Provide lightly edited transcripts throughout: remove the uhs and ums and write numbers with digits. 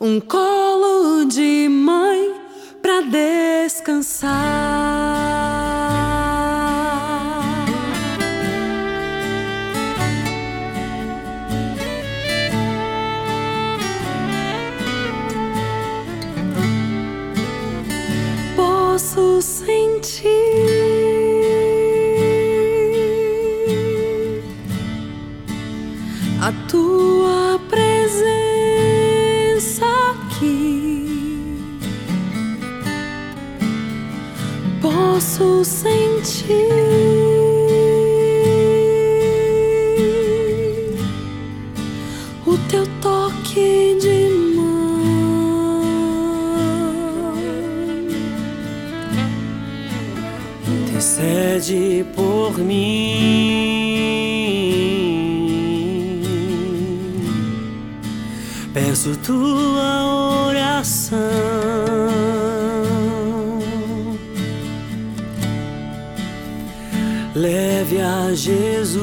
um colo de mãe pra descansar. Posso sentir a tua presença aqui. Posso sentir o teu toque de mão. Intercede por mim. Peço tua oração. Leve a Jesus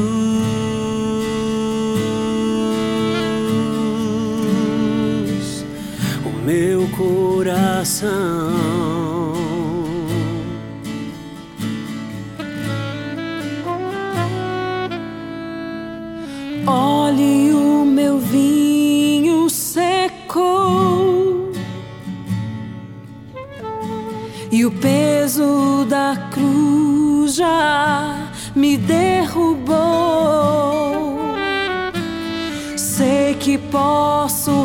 o meu coração. Olhe, o meu vinho secou e o peso da cruz já me derrubou. Sei que posso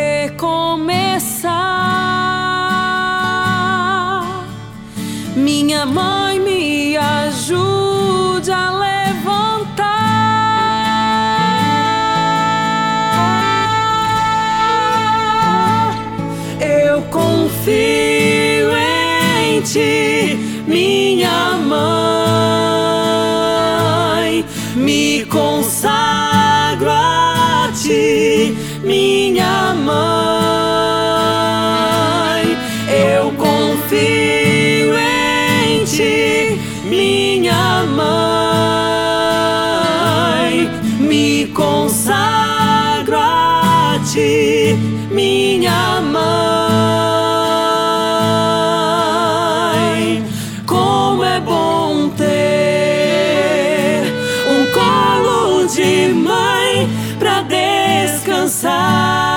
recomeçar. Minha mãe me ajude a levantar. Eu confio em ti, minha mãe. Me consagro a ti, minha mãe. Eu confio em ti, minha mãe. Me consagro a ti, minha mãe. Como é bom ter um colo de mãe pra descansar.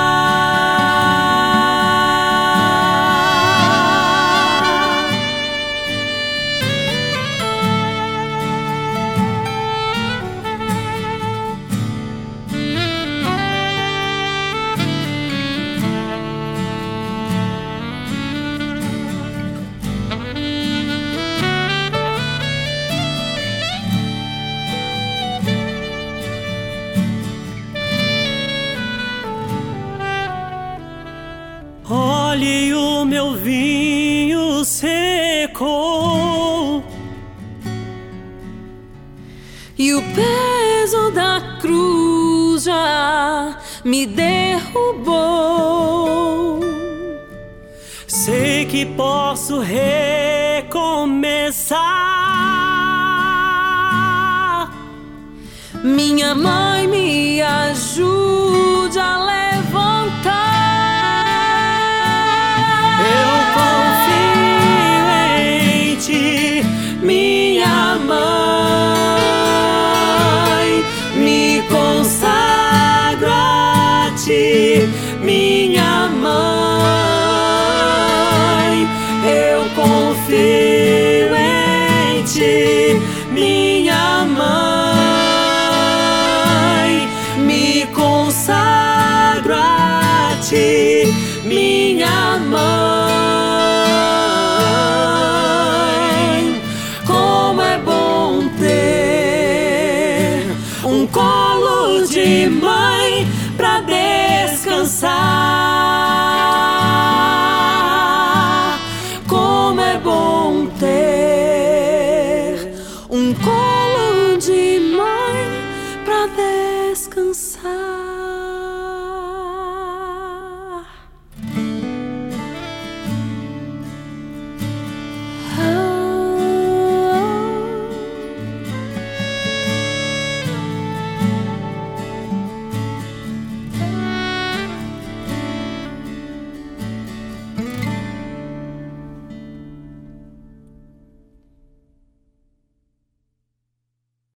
Olhe, o meu vinho secou E o peso da cruz já me derrubou. sei que posso recomeçar. Minha mãe me ajude a levantar. Eu confio em ti, minha mãe. Me consagro a ti, minha mãe. Eu confio em ti, minha mãe. Me consagro a ti, minha mãe. Como é bom ter um colo de mãe